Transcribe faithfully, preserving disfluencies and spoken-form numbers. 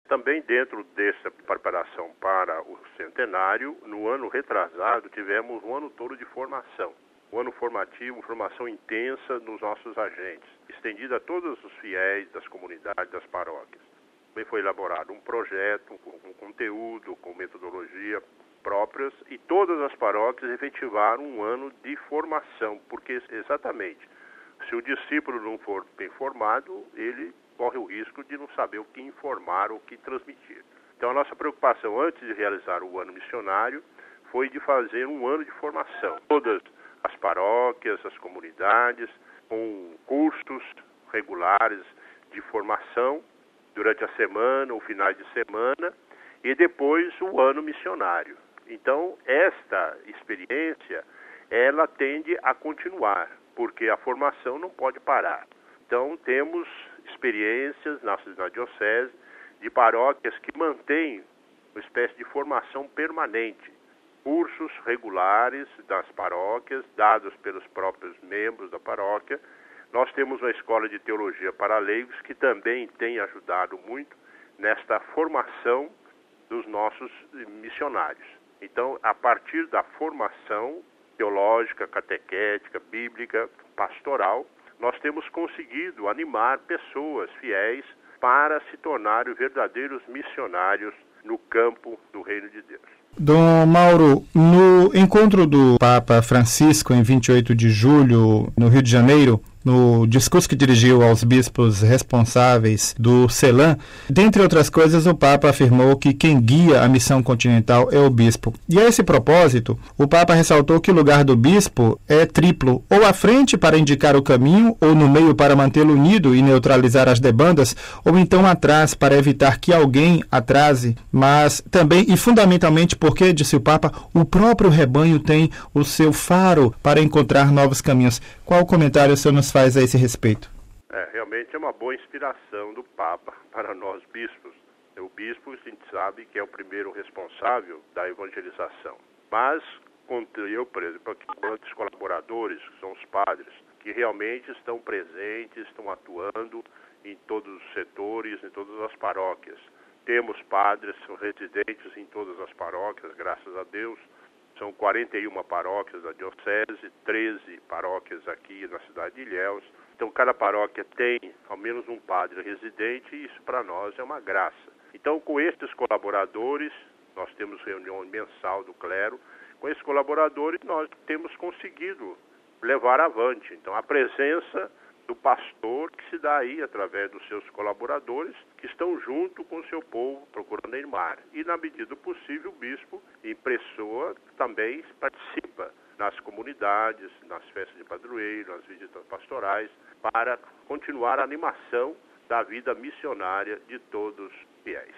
Também dentro dessa preparação para o centenário, no ano retrasado, tivemos um ano todo de formação. Um ano formativo, formação intensa nos nossos agentes, estendida a todos os fiéis das comunidades, das paróquias. Também foi elaborado um projeto com, com conteúdo, com metodologia próprias, e todas as paróquias efetivaram um ano de formação, porque exatamente, se o discípulo não for bem formado, ele corre o risco de não saber o que informar ou o que transmitir. Então a nossa preocupação antes de realizar o ano missionário foi de fazer um ano de formação. Todas as paróquias, as comunidades, com cursos regulares de formação durante a semana, ou finais de semana, e depois o ano missionário. Então esta experiência, ela tende a continuar, porque a formação não pode parar. Então temos experiências na, na diocese de paróquias que mantêm uma espécie de formação permanente, cursos regulares das paróquias, dados pelos próprios membros da paróquia. Nós temos uma escola de teologia para leigos que também tem ajudado muito nesta formação dos nossos missionários. Então, a partir da formação teológica, catequética, bíblica, pastoral, nós temos conseguido animar pessoas fiéis para se tornarem verdadeiros missionários no campo do Reino de Deus. Dom Mauro, no encontro do Papa Francisco em vinte e oito de julho, no Rio de Janeiro, no discurso que dirigiu aos bispos responsáveis do CELAM, dentre outras coisas, o Papa afirmou que quem guia a missão continental é o bispo. E a esse propósito, o Papa ressaltou que o lugar do bispo é triplo, ou à frente para indicar o caminho, ou no meio para mantê-lo unido e neutralizar as debandas, ou então atrás para evitar que alguém atrase, mas também e fundamentalmente porque, disse o Papa, o próprio rebanho tem o seu faro para encontrar novos caminhos. Qual o comentário o senhor nos faz a esse respeito? É, realmente é uma boa inspiração do Papa para nós bispos. O bispo, a gente sabe que é o primeiro responsável da evangelização. Mas, eu, por exemplo, aqui, quantos colaboradores, que são os padres, que realmente estão presentes, estão atuando em todos os setores, em todas as paróquias. Temos padres residentes em todas as paróquias, graças a Deus. São quarenta e uma paróquias da diocese, treze paróquias aqui na cidade de Ilhéus. Então, cada paróquia tem ao menos um padre residente e isso para nós é uma graça. Então, com estes colaboradores, nós temos reunião mensal do clero. Com esses colaboradores, nós temos conseguido levar avante. Então, a presença do pastor que se dá aí através dos seus colaboradores que estão junto com o seu povo procurando animar. E na medida do possível o bispo em pessoa também participa nas comunidades, nas festas de padroeiro, nas visitas pastorais, para continuar a animação da vida missionária de todos os fiéis.